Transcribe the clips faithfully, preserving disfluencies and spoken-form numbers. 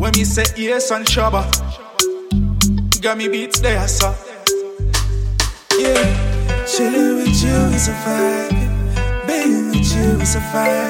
When me say yes and shabba, got me beats there, sir. Yeah, chilling with you is a vibe. Being with you is a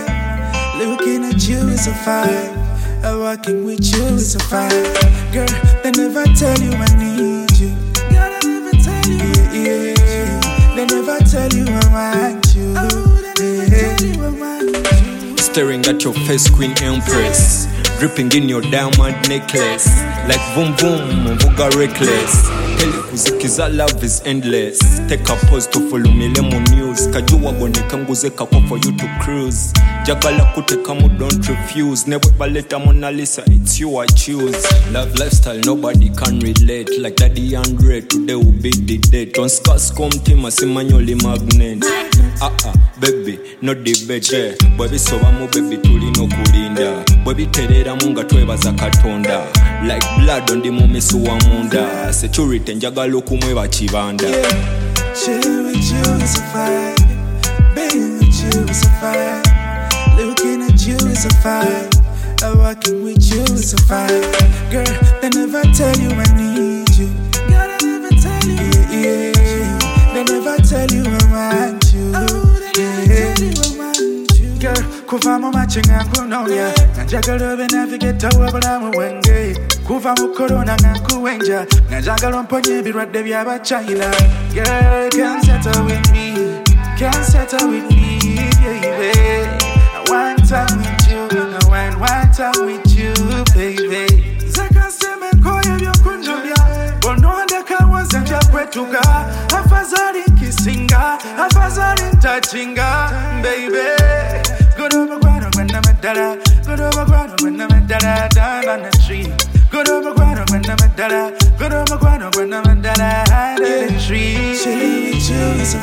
vibe. Looking at you is a vibe. Uh, walking with you is a vibe. Girl, they never tell you I need you. Girl, they never tell you. Yeah, yeah. They never tell you I want you. Oh, they never yeah. tell you I want you. Staring at your face, Queen Empress. Dripping in your diamond necklace. Like boom boom, mvuga reckless. Tell you kuzikiza love is endless. Take a pause to follow me lemon news. Kajuwa boneka nguze kakwa for you to cruise. Jagala kuteka mu don't refuse. Never baleta Mona Lisa, it's you I choose. Love lifestyle nobody can relate. Like Daddy Andre, today will be the date. On scars come team asimanyoli magnet. Ah ah, baby, no debate. Yeah. Baby so amu baby tuli no kulinda. Baby terera munga twebaza katonda. Like blood on the mumisu wa munda. Security njagala okumweba kibanda. Yeah, chilling with you is a vibe. Being with you is a vibe. Looking at you is a vibe. Uh, walking with you is a vibe. Girl, they never tell you I need you. Girl, they never tell you. Yeah, yeah. They never tell you I want you. Oh, they never yeah. tell you I want you. Girl, kuva mu machinga nkunonya. Nanjagala obe navigate wabulamu wenge. Kuva mu corona nkuwenja. Nanjagala mponye ebirwadde by'aba China. Girl, can't settle with me. Can't settle with me, baby. One time with you, I want one time with you, baby. Zaka seme koye byokunjulya, bononde kawanze nja kwetuga. Afazali kisinga, afazali ntachinga, baby. Good over guano when I'm a dada, good over guano when I'm a dada, down on the tree. Good over guano when I'm a dada, good over guano when I'm a dada, high in the tree. Chilling with you is a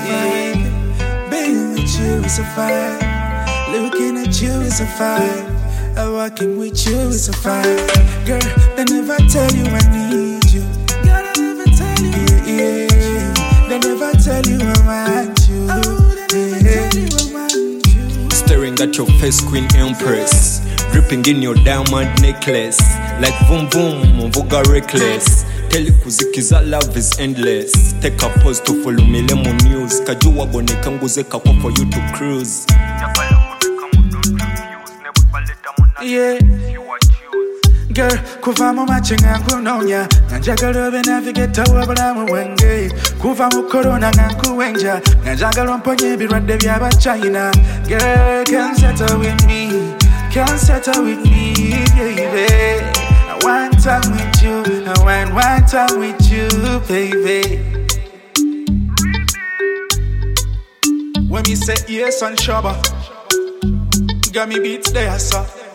vibe, being with you is a vibe. Looking at you is a vibe. Uh, walking with you is a vibe. Girl, they never tell you I need you. Girl, they never tell you. Yeah, yeah. They never tell you I want you. Oh, they never yeah. tell you I want you. Staring at your face, Queen Empress. Dripping in your diamond necklace. Like boom boom, mvuga reckless. Tell you kuzikiza love is endless. Take a pause to follow me lemon news. Kajuwa boneka nguze kakwa for you to cruise. Yeah, girl, kuva mu machinga nkunonya. Nanjagala obe navigate wabulamu wenge. Kuva mu corona nkuwenja. Nanjagala mponye ebirwadde by'aba China. Girl, can't settle with me. Can't settle with me, baby. I want time with you. I want one time with you, baby. When me say yes and shabba, got me beats there, sir.